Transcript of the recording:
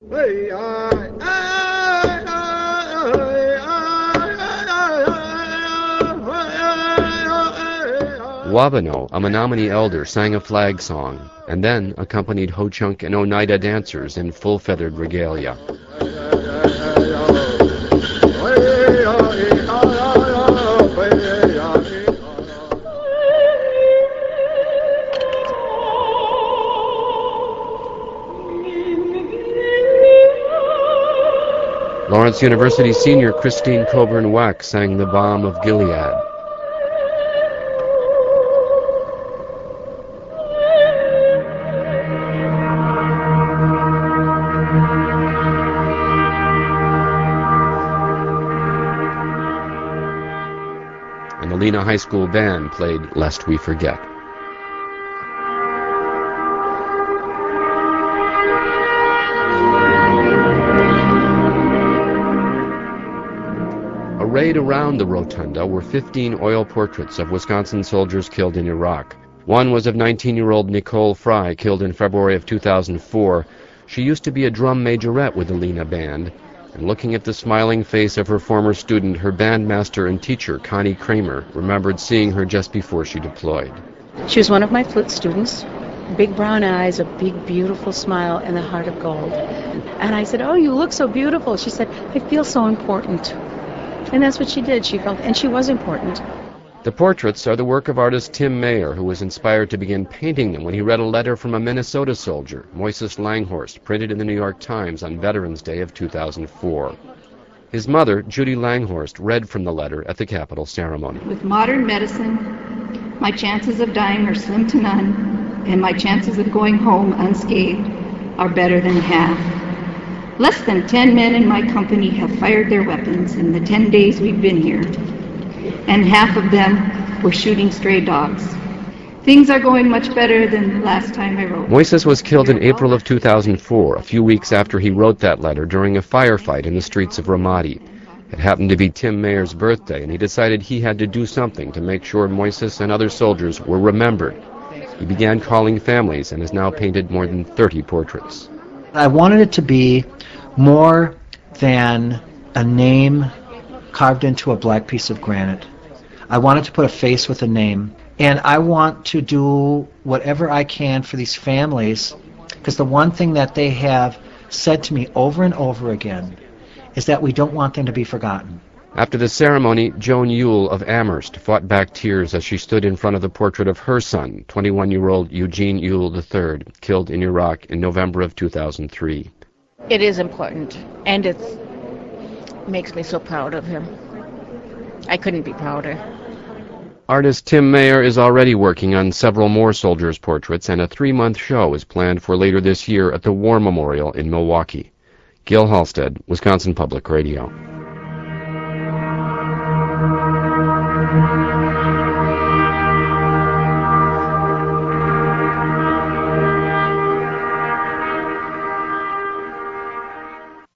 Wabano, a Menominee elder, sang a flag song, and then accompanied Ho-Chunk and Oneida dancers in full-feathered regalia. Lawrence University senior Christine Coburn-Weck sang the Balm of Gilead. And the Lena High School band played Lest We Forget. Arrayed around the rotunda were 15 oil portraits of Wisconsin soldiers killed in Iraq. One was of 19-year-old Nicole Fry, killed in February of 2004. She used to be a drum majorette with the Lena Band, and looking at the smiling face of her former student, her bandmaster and teacher, Connie Kramer, remembered seeing her just before she deployed. She was one of my flute students. Big brown eyes, a big, beautiful smile, and a heart of gold. And I said, "Oh, you look so beautiful." She said, "I feel so important." And that's what she did. She felt, and she was important. The portraits are the work of artist Tim Mayer, who was inspired to begin painting them when he read a letter from a Minnesota soldier, Moises Langhorst, printed in the New York Times on Veterans Day of 2004. His mother, Judy Langhorst, read from the letter at the Capitol ceremony. With modern medicine, my chances of dying are slim to none, and my chances of going home unscathed are better than half. Less than 10 men in my company have fired their weapons in the 10 days we've been here, and half of them were shooting stray dogs. Things are going much better than the last time I wrote. Moises was killed in April of 2004, a few weeks after he wrote that letter during a firefight in the streets of Ramadi. It happened to be Tim Mayer's birthday, and he decided he had to do something to make sure Moises and other soldiers were remembered. He began calling families and has now painted more than 30 portraits. I wanted it to be more than a name carved into a black piece of granite. I wanted to put a face with a name, and I want to do whatever I can for these families, because the one thing that they have said to me over and over again is that we don't want them to be forgotten. After the ceremony, Joan Yule of Amherst fought back tears as she stood in front of the portrait of her son, 21-year-old Eugene Yule III, killed in Iraq in November of 2003. It is important, and it makes me so proud of him. I couldn't be prouder. Artist Tim Mayer is already working on several more soldiers' portraits, and a 3-month show is planned for later this year at the War Memorial in Milwaukee. Gil Halstead, Wisconsin Public Radio.